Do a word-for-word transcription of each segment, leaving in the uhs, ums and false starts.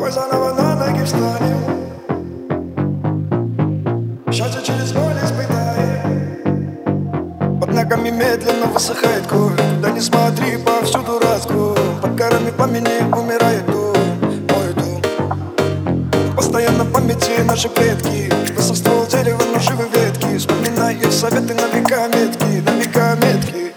Давай заново на ноги встанем. Счастье через боль испытаем. Под ногами медленно высыхает кровь. Куда не смотри, повсюду раскол. Под горами пламени умирает дом, мой дом. Постоянно в памяти наши предки. Высох ствол дерева, но живы ветки. Вспоминай их советы на века метки, на века метки.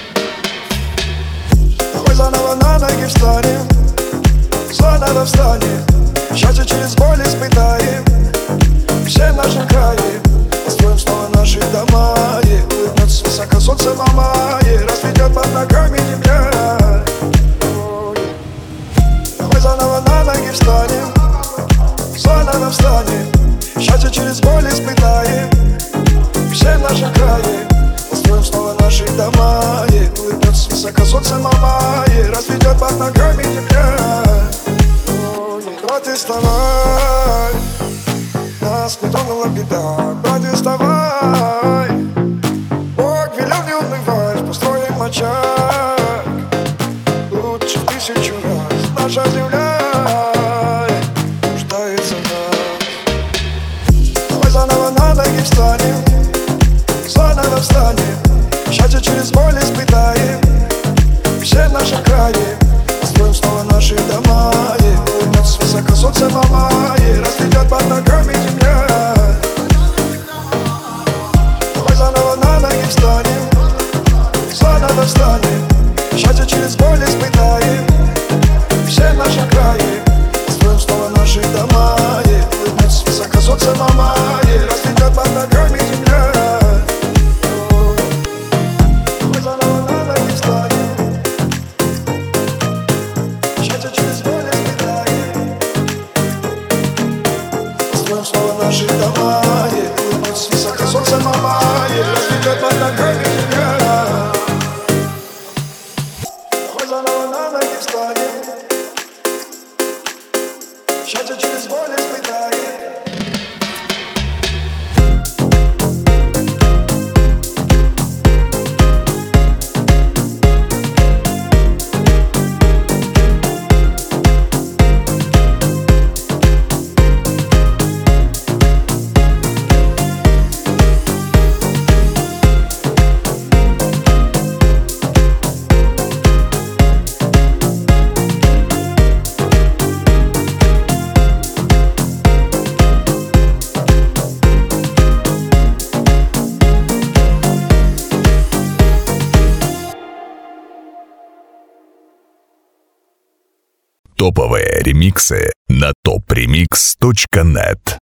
Давай заново на ноги встанем. Заново встанем. Счастье через боль испытаем. Все в нашем крае построим снова наши дома. И улыбнется высоко солнце мама. И разведет под ногами земля. Давай заново на ноги встанем. Заново встанем. Счастье через боль испытаем. Все в нашем крае построим снова наши дома. И улыбнется высоко солнце мама. И разведет под ногами земля. Брат, вставай, нас не тронула беда. Брат, вставай, Бог велел не унывать. Построим очаг лучше в тысячу раз. Наша земля нуждается в нас. Давай заново на ноги встанем. Заново встанем. Счастье через боль испытаем. Все в нашем крае построим снова наши дома. Высоко солнце мама. И разведет под ногами земля. Давай заново на ноги встанем. Заново встанем. Счастье через боль испытаем. Все в нашем крае построим снова наши дома. И улыбнется высоко солнце мама. И разведет под ногами земля. Давай заново на ноги встанем. Счастье через боль снова наши дома. И улыбнется высоко солнце мама. И разведет под ногами земля. Давай заново на ноги встанем. Счастье через боль испытаем. Топовые ремиксы на топ ремикс точка нет.